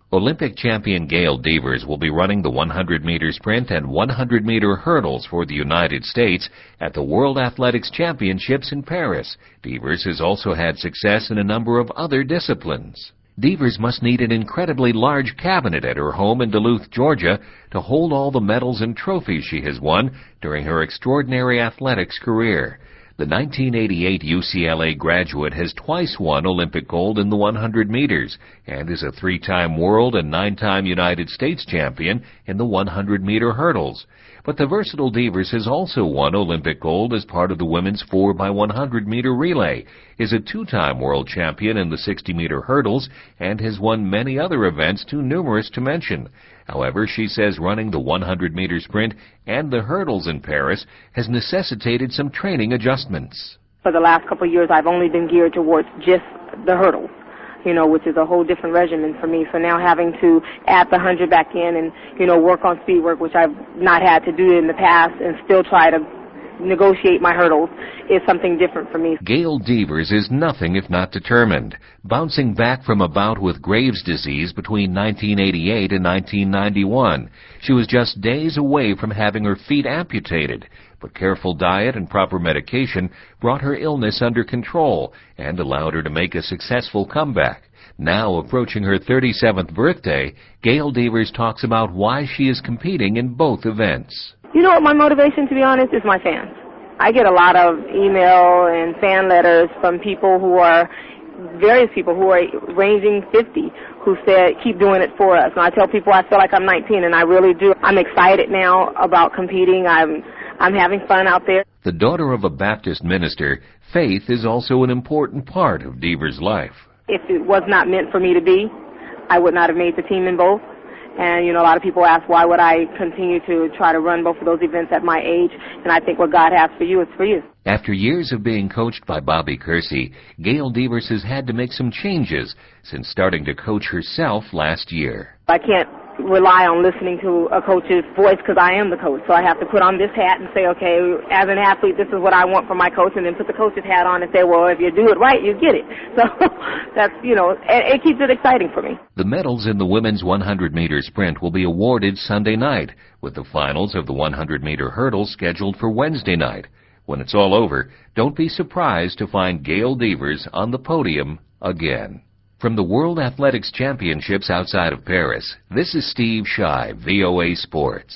Olympic champion Gail Devers will be running the 100-meter sprint and 100-meter hurdles for the United States at the World Athletics Championships in Paris. Devers has also had success in a number of other disciplines. Devers must need an incredibly large cabinet at her home in Duluth, Georgia, to hold all the medals and trophies she has won during her extraordinary athletics career. The 1988 UCLA graduate has twice won Olympic gold in the 100 meters and is a 3-time world and 9-time United States champion in the 100-meter hurdles. But the versatile Devers has also won Olympic gold as part of the women's 4x100-meter relay, is a 2-time world champion in the 60-meter hurdles, and has won many other events too numerous to mention. However, she says running the 100-meter sprint and the hurdles in Paris has necessitated some training adjustments. For the last couple of years, I've only been geared towards just the hurdles, which is a whole different regimen for me. So now having to add the 100 back in and, work on speed work, which I've not had to do in the past, and still try to negotiate my hurdles, is something different for me. Gail Devers is nothing if not determined. Bouncing back from a bout with Graves' disease between 1988 and 1991, she was just days away from having her feet amputated. But careful diet and proper medication brought her illness under control and allowed her to make a successful comeback. Now approaching her 37th birthday, Gail Devers talks about why she is competing in both events. My motivation, to be honest, is my fans. I get a lot of email and fan letters from various people who are ranging 50, who said, keep doing it for us. And I tell people I feel like I'm 19, and I really do. I'm excited now about competing. I'm having fun out there. The daughter of a Baptist minister, faith is also an important part of Devers' life. If it was not meant for me to be, I would not have made the team in both. And, a lot of people ask, why would I continue to try to run both of those events at my age? And I think what God has for you is for you. After years of being coached by Bobby Kersey, Gail Devers has had to make some changes since starting to coach herself last year. I can't rely on listening to a coach's voice because I am the coach. So I have to put on this hat and say, okay, as an athlete, this is what I want from my coach, and then put the coach's hat on and say, well, if you do it right, you get it. So that's, it keeps it exciting for me. The medals in the women's 100-meter sprint will be awarded Sunday night, with the finals of the 100-meter hurdles scheduled for Wednesday night. When it's all over, don't be surprised to find Gail Devers on the podium again. From the World Athletics Championships outside of Paris, this is Steve Scheid, VOA Sports.